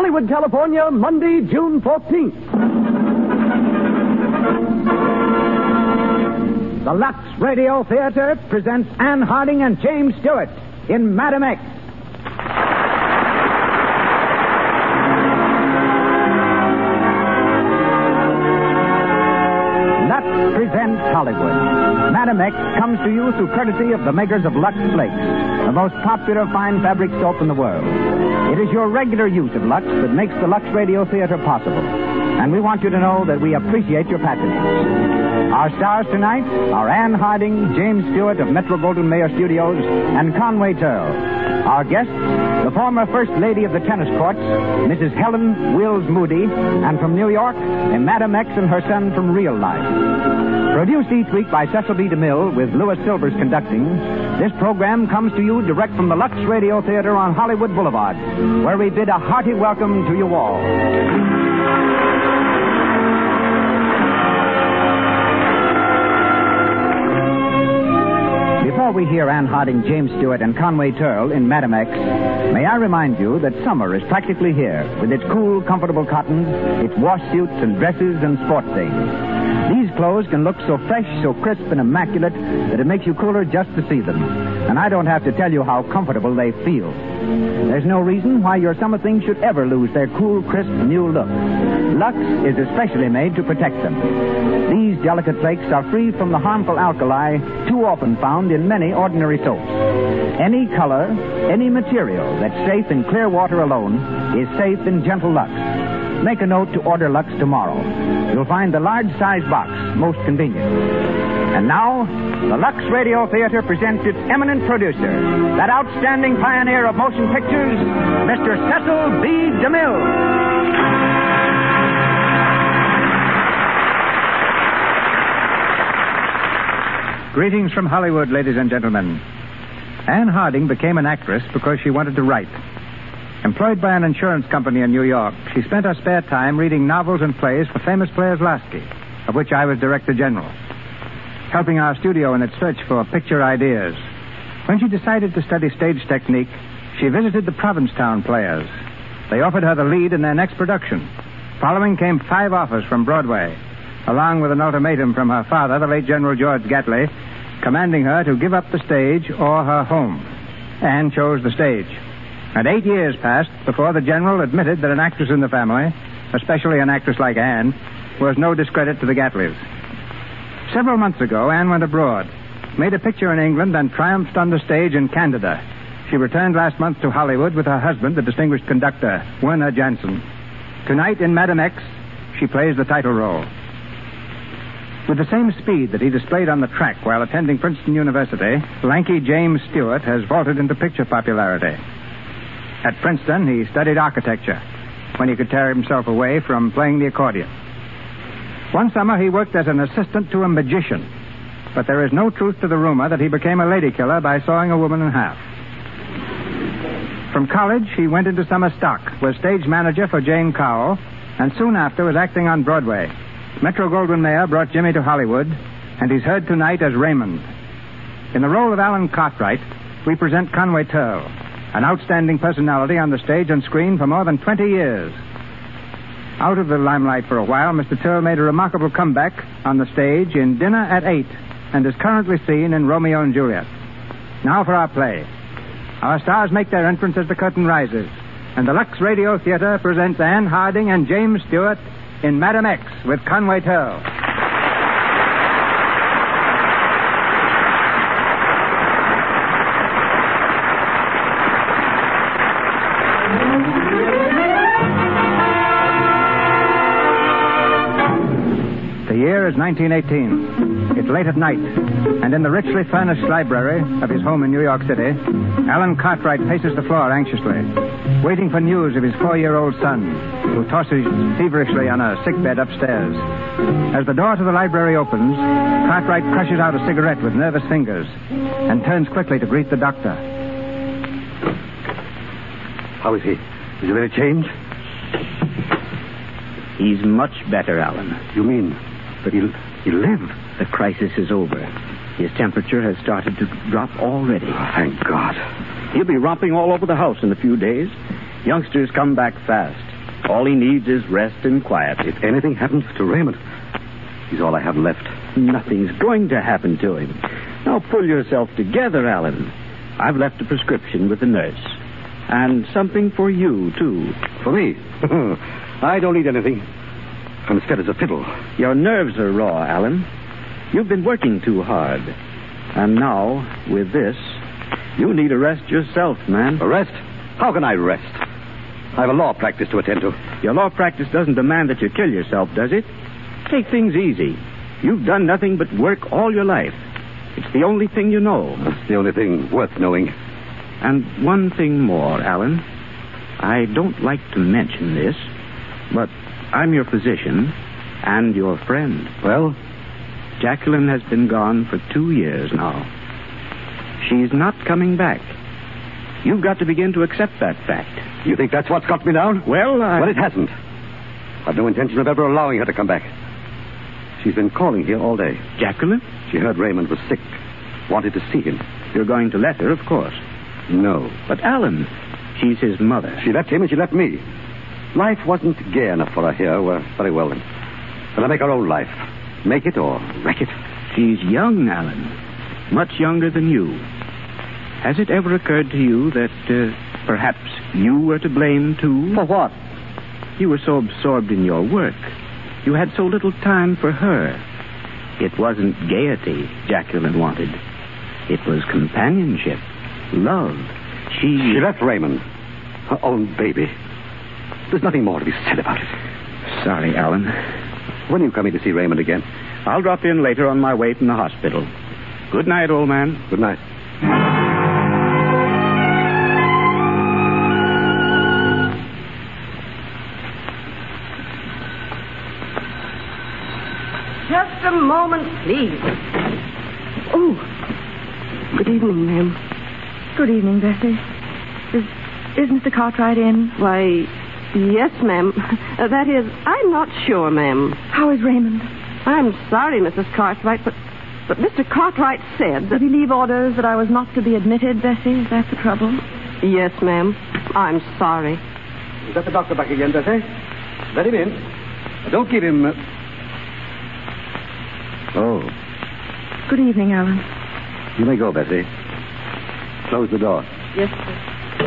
Hollywood, California, Monday, June 14th. The Lux Radio Theater presents Anne Harding and James Stewart in Madam X. Lux presents Hollywood. Madam X comes to you through courtesy of the makers of Lux Flakes, the most popular fine fabric soap in the world. It is your regular use of Lux that makes the Lux Radio Theater possible. And we want you to know that we appreciate your patronage. Our stars tonight are Anne Harding, James Stewart of Metro-Goldwyn-Mayer Studios, and Conway Turl. Our guests, the former First Lady of the Tennis Courts, Mrs. Helen Wills Moody, and from New York, Madam X and her son from Real Life. Produced each week by Cecil B. DeMille with Louis Silvers conducting, this program comes to you direct from the Lux Radio Theater on Hollywood Boulevard, where we bid a hearty welcome to you all. Before we hear Anne Harding, James Stewart, and Conway Turl in Madam X, may I remind you that summer is practically here, with its cool, comfortable cottons, its wash suits and dresses and sport things. These clothes can look so fresh, so crisp and immaculate that it makes you cooler just to see them. And I don't have to tell you how comfortable they feel. There's no reason why your summer things should ever lose their cool, crisp, new look. Lux is especially made to protect them. These delicate flakes are free from the harmful alkali too often found in many ordinary soaps. Any color, any material that's safe in clear water alone is safe in gentle Lux. Make a note to order Lux tomorrow. You'll find the large size box most convenient. And now, the Lux Radio Theater presents its eminent producer, that outstanding pioneer of motion pictures, Mr. Cecil B. DeMille. Greetings from Hollywood, ladies and gentlemen. Anne Harding became an actress because she wanted to write. Employed by an insurance company in New York, she spent her spare time reading novels and plays for famous players Lasky, of which I was Director General, helping our studio in its search for picture ideas. When she decided to study stage technique, she visited the Provincetown Players. They offered her the lead in their next production. Following came 5 offers from Broadway, along with an ultimatum from her father, the late General George Gatley, commanding her to give up the stage or her home. Anne chose the stage. And 8 years passed before the General admitted that an actress in the family, especially an actress like Anne, was no discredit to the Gatleys. Several months ago, Anne went abroad, made a picture in England, and triumphed on the stage in Canada. She returned last month to Hollywood with her husband, the distinguished conductor, Werner Jansen. Tonight in Madam X, she plays the title role. With the same speed that he displayed on the track while attending Princeton University, lanky James Stewart has vaulted into picture popularity. At Princeton, he studied architecture when he could tear himself away from playing the accordion. One summer, he worked as an assistant to a magician, but there is no truth to the rumor that he became a lady killer by sawing a woman in half. From college, he went into summer stock, was stage manager for Jane Cowell, and soon after was acting on Broadway. Metro-Goldwyn-Mayer brought Jimmy to Hollywood, and he's heard tonight as Raymond. In the role of Alan Cartwright, we present Conway Turl, an outstanding personality on the stage and screen for more than 20 years. Out of the limelight for a while, Mr. Turl made a remarkable comeback on the stage in Dinner at 8 and is currently seen in Romeo and Juliet. Now for our play. Our stars make their entrance as the curtain rises, and the Lux Radio Theater presents Anne Harding and James Stewart in Madam X with Conway Turl. The year is 1918. It's late at night, and in the richly furnished library of his home in New York City, Alan Cartwright paces the floor anxiously, waiting for news of his 4-year-old son, who tosses feverishly on a sickbed upstairs. As the door to the library opens, Cartwright crushes out a cigarette with nervous fingers and turns quickly to greet the doctor. How is he? Is there any change? He's much better, Alan. You mean that he'll live? The crisis is over. His temperature has started to drop already. Oh, thank God. He'll be romping all over the house in a few days. Youngsters come back fast. All he needs is rest and quiet. If anything happens to Raymond, he's all I have left. Nothing's going to happen to him. Now pull yourself together, Alan. I've left a prescription with the nurse. And something for you, too. For me? I don't need anything. I'm as fit as a fiddle. Your nerves are raw, Alan. You've been working too hard. And now, with this, you need a rest yourself, man. A rest? How can I rest? I have a law practice to attend to. Your law practice doesn't demand that you kill yourself, does it? Take things easy. You've done nothing but work all your life. It's the only thing you know. That's the only thing worth knowing. And one thing more, Alan. I don't like to mention this, but I'm your physician and your friend. Well? Jacqueline has been gone for 2 years now. She's not coming back. You've got to begin to accept that fact. You think that's what's got me down? Well, Well, it hasn't. I've no intention of ever allowing her to come back. She's been calling here all day. Jacqueline? She heard Raymond was sick. Wanted to see him. You're going to let her, of course. No. But Alan, she's his mother. She left him and she left me. Life wasn't gay enough for her here. Well, very well then. Let her make her own life. Make it or wreck it. She's young, Alan. Much younger than you. Has it ever occurred to you that perhaps you were to blame, too? For what? You were so absorbed in your work. You had so little time for her. It wasn't gaiety Jacqueline wanted. It was companionship, love. She left Raymond. Her own baby. There's nothing more to be said about it. Sorry, Alan. When are you coming to see Raymond again? I'll drop in later on my way from the hospital. Good night, old man. Good night. Just a moment, please. Oh, good evening, ma'am. Good evening, Bessie. Is Mr. Cartwright in? Why, yes, ma'am. That is, I'm not sure, ma'am. How is Raymond? I'm sorry, Mrs. Cartwright, but Mr. Cartwright said that... Did he leave orders that I was not to be admitted, Bessie? Is that the trouble? Yes, ma'am. I'm sorry. Is that the doctor back again, Bessie? Let him in. Don't keep him... Oh. Good evening, Alan. You may go, Bessie. Close the door. Yes, sir.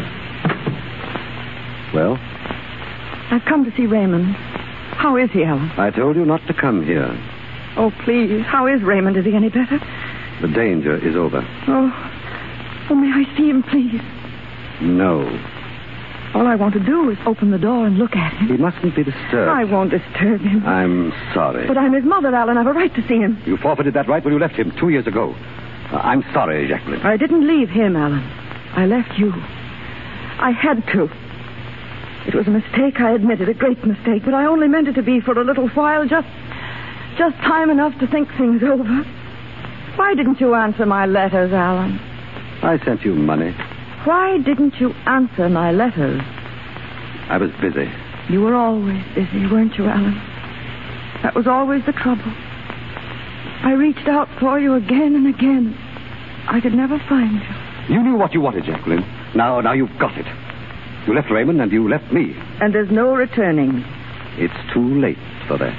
Well? I've come to see Raymond. How is he, Alan? I told you not to come here. Oh, please. How is Raymond? Is he any better? The danger is over. Oh, may I see him, please? No. All I want to do is open the door and look at him. He mustn't be disturbed. I won't disturb him. I'm sorry. But I'm his mother, Alan. I've a right to see him. You forfeited that right when you left him 2 years ago. I'm sorry, Jacqueline. I didn't leave him, Alan. I left you. I had to. It was a mistake, I admit it, a great mistake, but I only meant it to be for a little while, just time enough to think things over. Why didn't you answer my letters, Alan? I sent you money. Why didn't you answer my letters? I was busy. You were always busy, weren't you, Alan? That was always the trouble. I reached out for you again and again. I could never find you. You knew what you wanted, Jacqueline. Now you've got it. You left Raymond and you left me. And there's no returning. It's too late for that.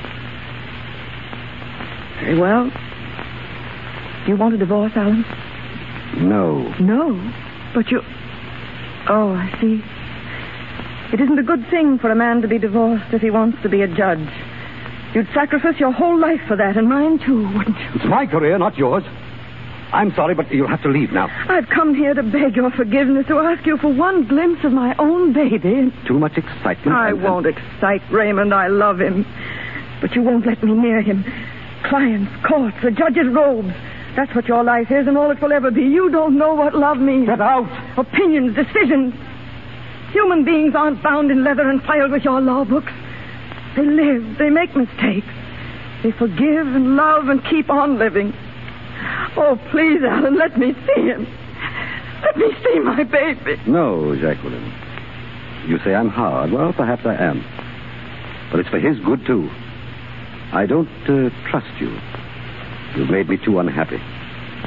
Very well. You want a divorce, Alan? No. No? But you... Oh, I see. It isn't a good thing for a man to be divorced if he wants to be a judge. You'd sacrifice your whole life for that, and mine too, wouldn't you? It's my career, not yours. I'm sorry, but you'll have to leave now. I've come here to beg your forgiveness, to ask you for one glimpse of my own baby. Too much excitement. I won't excite Raymond. I love him. But you won't let me near him. Clients, courts, a judge's robes. That's what your life is and all it will ever be. You don't know what love means. Get out. Opinions, decisions. Human beings aren't bound in leather and filed with your law books. They live. They make mistakes. They forgive and love and keep on living. Oh, please, Alan, let me see him. Let me see my baby. No, Jacqueline. You say I'm hard. Well, perhaps I am. But it's for his good, too. I don't trust you. You've made me too unhappy.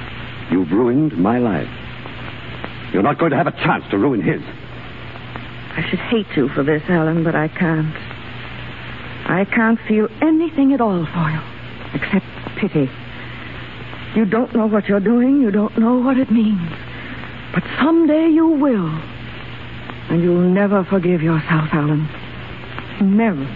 You've ruined my life. You're not going to have a chance to ruin his. I should hate you for this, Alan, but I can't. I can't feel anything at all for you, except pity. You don't know what you're doing. You don't know what it means. But someday you will. And you'll never forgive yourself, Alan. Never.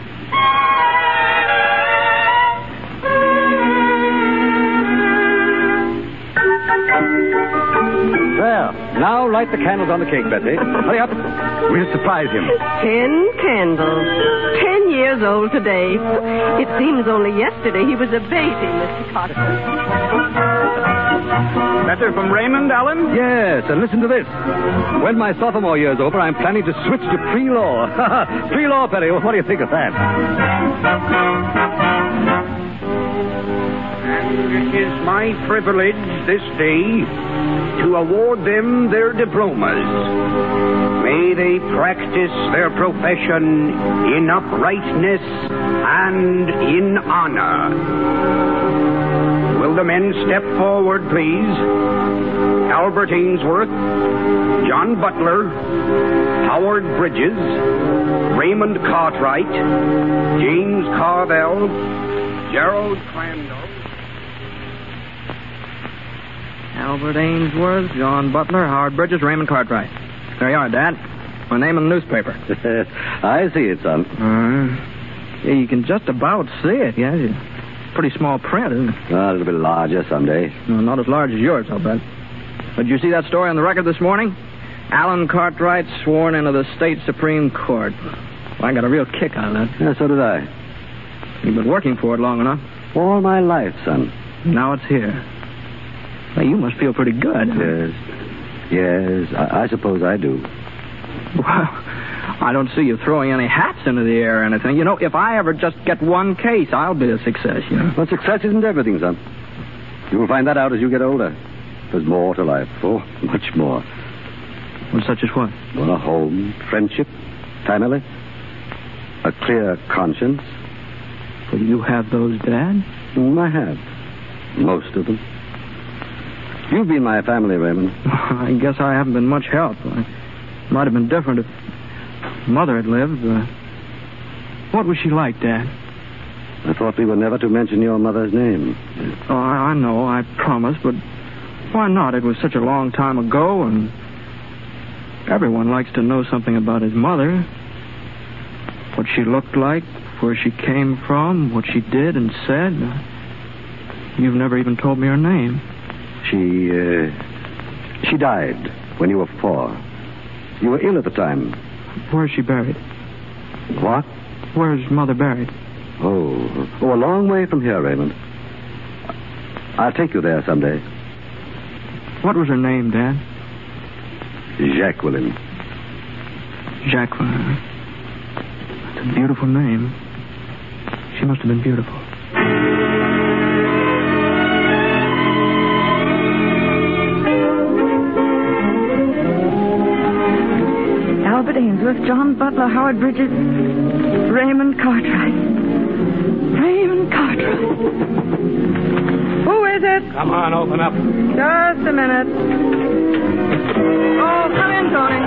There. Now light the candles on the cake, Betsy. Hurry up. We'll surprise him. 10 candles. 10 years old today. It seems only yesterday he was a baby, Mr. Cotter. Letter from Raymond, Alan? Yes, and listen to this. When my sophomore year's over, I'm planning to switch to pre-law. Pre-law, Perry. What do you think of that? And it is my privilege this day to award them their diplomas. May they practice their profession in uprightness and in honor. Will the men step forward, please? Albert Ainsworth, John Butler, Howard Bridges, Raymond Cartwright, James Carvell, Gerald Crandall. Albert Ainsworth, John Butler, Howard Bridges, Raymond Cartwright. There you are, Dad. My name in the newspaper. I see it, son. Yeah, you can just about see it, yeah. It's pretty small print, isn't it? A little bit larger someday. No, not as large as yours, I'll bet. But did you see that story on the record this morning? Alan Cartwright sworn into the state Supreme Court. Well, I got a real kick out of that. Yeah, so did I. You've been working for it long enough. All my life, son. Now it's here. Well, you must feel pretty good. Yes. Yes, I suppose I do. Well, I don't see you throwing any hats into the air or anything. You know, if I ever just get one case, I'll be a success, you know. Well, success isn't everything, son. You will find that out as you get older. There's more to life. Oh, much more. Well, such as what? Well, a home, friendship, family, a clear conscience. Well, you have those, Dad? I have. Most of them. You've been my family, Raymond. I guess I haven't been much help. It might have been different if Mother had lived. What was she like, Dad? I thought we were never to mention your mother's name. Oh, I know, I promised, but why not? It was such a long time ago, and everyone likes to know something about his mother. What she looked like, where she came from, what she did and said. You've never even told me her name. She died when you were 4. You were ill at the time. Where's she buried? What? Where's Mother buried? Oh, a long way from here, Raymond. I'll take you there someday. What was her name, Dad? Jacqueline. Jacqueline. That's a beautiful name. She must have been beautiful. Albert Ainsworth, John Butler, Howard Bridges, Raymond Cartwright. Raymond Cartwright. Who is it? Come on, open up. Just a minute. Oh, come in, Tony.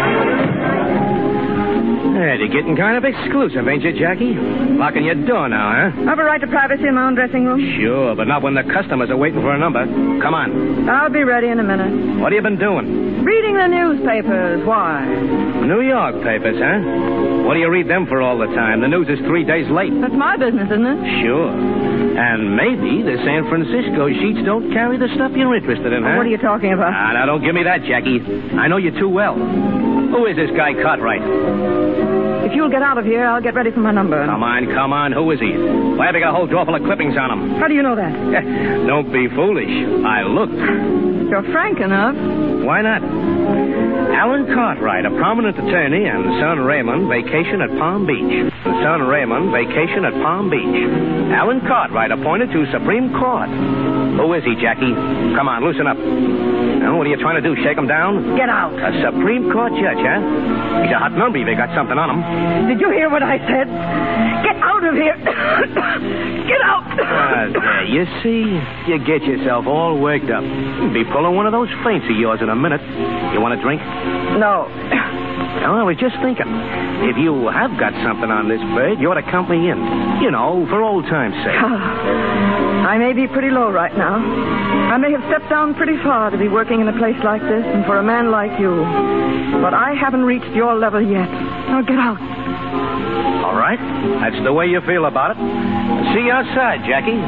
Hey, you're getting kind of exclusive, ain't you, Jackie? Locking your door now, huh? Have a right to privacy in my own dressing room? Sure, but not when the customers are waiting for a number. Come on. I'll be ready in a minute. What have you been doing? Reading the newspapers. Why? New York papers, huh? What do you read them for all the time? The news is 3 days late. That's my business, isn't it? Sure. And maybe the San Francisco sheets don't carry the stuff you're interested in, huh? What are you talking about? Now, don't give me that, Jackie. I know you too well. Who is this guy Cartwright? If you'll get out of here, I'll get ready for my number. Come on. Who is he? Why have you got a whole drawer full of clippings on him? How do you know that? Don't be foolish. I looked. You're frank enough. Why not? Alan Cartwright, a prominent attorney, and son Raymond, vacation at Palm Beach. Son Raymond, vacation at Palm Beach. Alan Cartwright appointed to Supreme Court. Who is he, Jackie? Come on, loosen up. Now, what are you trying to do, shake him down? Get out. A Supreme Court judge, huh? He's a hot number if they got something on him. Did you hear what I said? Get out of here. Get out. There, you see? You get yourself all worked up. You'll be pulling one of those feints of yours in a minute. You want a drink? No. I was just thinking, if you have got something on this bird, you ought to count me in. You know, for old time's sake. I may be pretty low right now. I may have stepped down pretty far to be working in a place like this and for a man like you. But I haven't reached your level yet. Now get out. All right. That's the way you feel about it. See you outside, Jackie.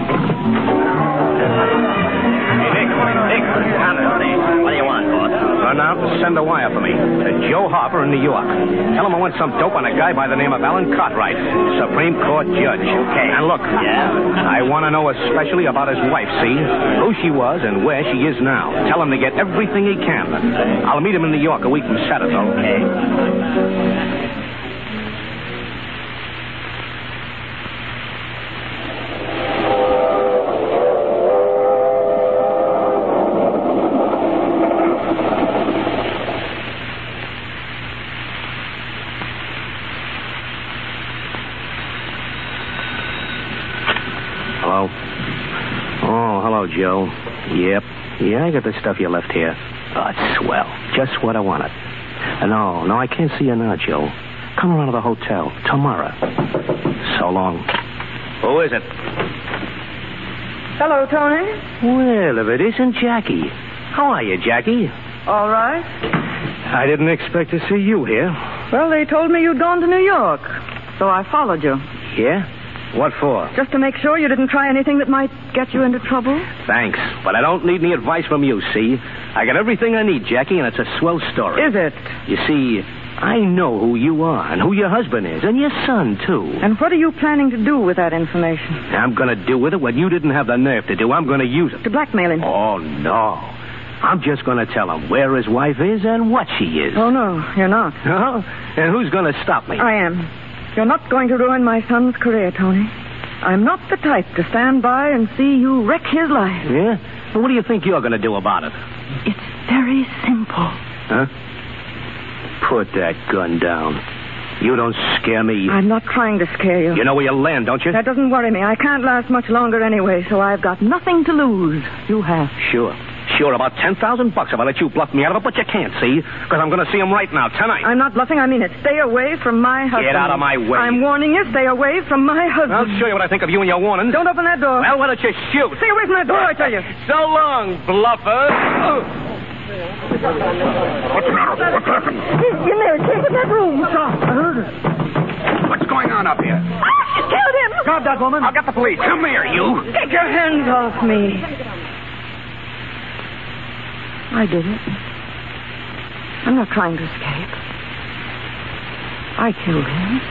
Dick, what do you want, boss? Run out and send a wire for me to Joe Harper in New York. Tell him I want some dope on a guy by the name of Alan Cartwright, Supreme Court judge. Okay. And look, I want to know especially about his wife, see? Who she was and where she is now. Tell him to get everything he can. I'll meet him in New York a week from Saturday. Okay. Joe. Yep. Yeah, I got the stuff you left here. Oh, it's swell. Just what I wanted. No, I can't see you now, Joe. Come around to the hotel tomorrow. So long. Who is it? Hello, Tony. Well, if it isn't Jackie. How are you, Jackie? All right. I didn't expect to see you here. Well, they told me you'd gone to New York, so I followed you. Yeah? What for? Just to make sure you didn't try anything that might get you into trouble. Thanks, but I don't need any advice from you, see? I got everything I need, Jackie, and it's a swell story. Is it? You see, I know who you are and who your husband is, and your son, too. And what are you planning to do with that information? I'm going to do with it what you didn't have the nerve to do. I'm going to use it. To blackmail him? Oh, no. I'm just going to tell him where his wife is and what she is. Oh, no, you're not. Huh? And who's going to stop me? I am. You're not going to ruin my son's career, Tony. I'm not the type to stand by and see you wreck his life. Yeah? Well, what do you think you're going to do about it? It's very simple. Huh? Put that gun down. You don't scare me. I'm not trying to scare you. You know where you'll land, don't you? That doesn't worry me. I can't last much longer anyway, so I've got nothing to lose. You have. Sure, about $10,000 if I let you bluff me out of it, but you can't, see? Because I'm going to see him right now, tonight. I'm not bluffing. I mean it. Stay away from my husband. Get out of my way. I'm warning you. Stay away from my husband. I'll show you what I think of you and your warnings. Don't open that door. Well, why don't you shoot? Stay away from that door, I tell you. So long, bluffer. What's the matter? What's happened? In there. Take in that room. Stop. I heard her. What's going on up here? She killed him. Grab that woman. I'll get the police. Come here, you. Take your hands off me. I did it. I'm not trying to escape. I killed him.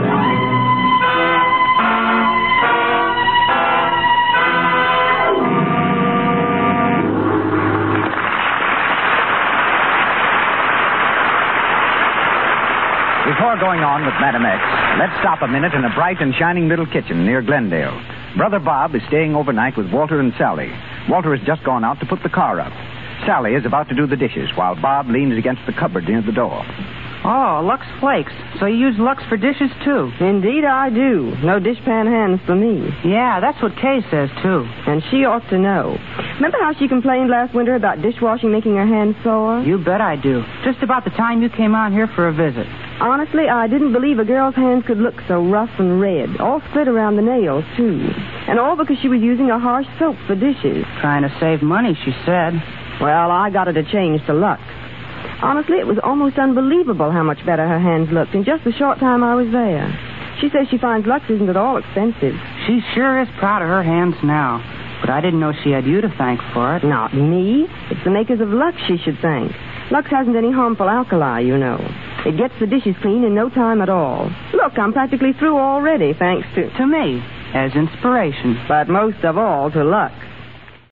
Before going on with Madam X, let's stop a minute in a bright and shining little kitchen near Glendale. Brother Bob is staying overnight with Walter and Sally. Walter has just gone out to put the car up. Sally is about to do the dishes while Bob leans against the cupboard near the door. Oh, Lux Flakes. So you use Lux for dishes, too? Indeed I do. No dishpan hands for me. Yeah, that's what Kay says, too. And she ought to know. Remember how she complained last winter about dishwashing making her hands sore? You bet I do. Just about the time you came on here for a visit. Honestly, I didn't believe a girl's hands could look so rough and red. All split around the nails, too. And all because she was using a harsh soap for dishes. Trying to save money, she said. Well, I got her to change to Lux. Honestly, it was almost unbelievable how much better her hands looked in just the short time I was there. She says she finds Lux isn't at all expensive. She sure is proud of her hands now. But I didn't know she had you to thank for it. Not me. It's the makers of Lux she should thank. Lux hasn't any harmful alkali, you know. It gets the dishes clean in no time at all. Look, I'm practically through already, thanks to... To me, as inspiration. But most of all, to Lux.